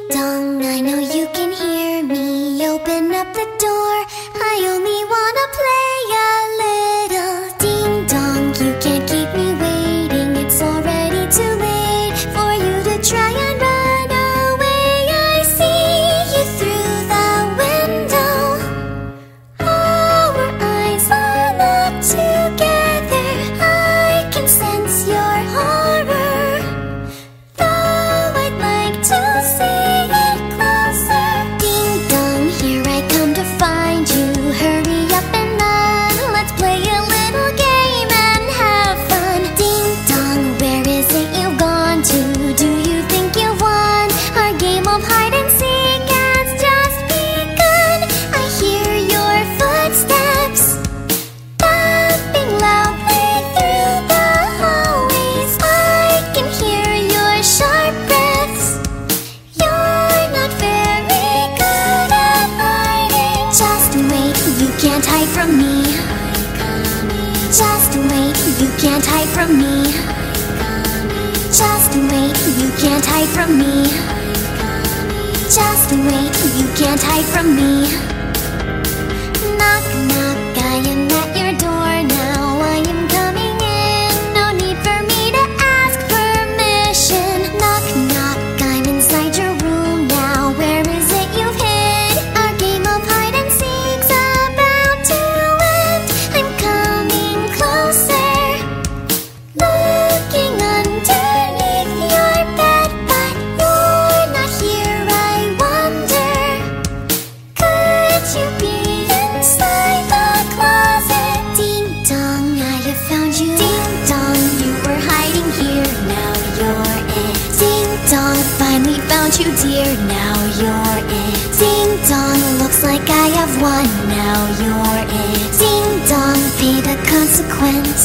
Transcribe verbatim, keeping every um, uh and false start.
dong, I know you can hear me. Open up the door, I only wanna play a little. Ding dong, you can't keep me waiting. It's already too late for you to try and run away. I see you through the window. Our eyes are locked together. I can sense your horror, though I'd like to see it closer. Ding dong, here I come to find you. Hurry up and run, let's play a little game and have fun. Ding dong, where is it you've gone to? Do you think you've won? Our game of hide and seek has just begun. I hear your footsteps thumping loudly through the hallways. I can hear your sharp breaths. You're not very good at hiding. Just wait, you can't hide from me. Just wait, you can't hide from me. Just wait, you can't hide from me. Just wait, you can't hide from me. Knock, knock, I am at your door now. I am coming in, no need for me to ask permission. Knock, knock, I'm inside your room now. Where is it you've hid? Our game of hide and seek's about to end. I'm coming closer, looking underneath your bed, but you're not here. I wonder, could you be inside the closet? Ding dong, I have found you. Ding dong, you were hiding here, now you're it. Ding dong, finally found you, dear, now you're it. Ding dong, looks like I have won, now you're it. Ding dong, pay the consequence.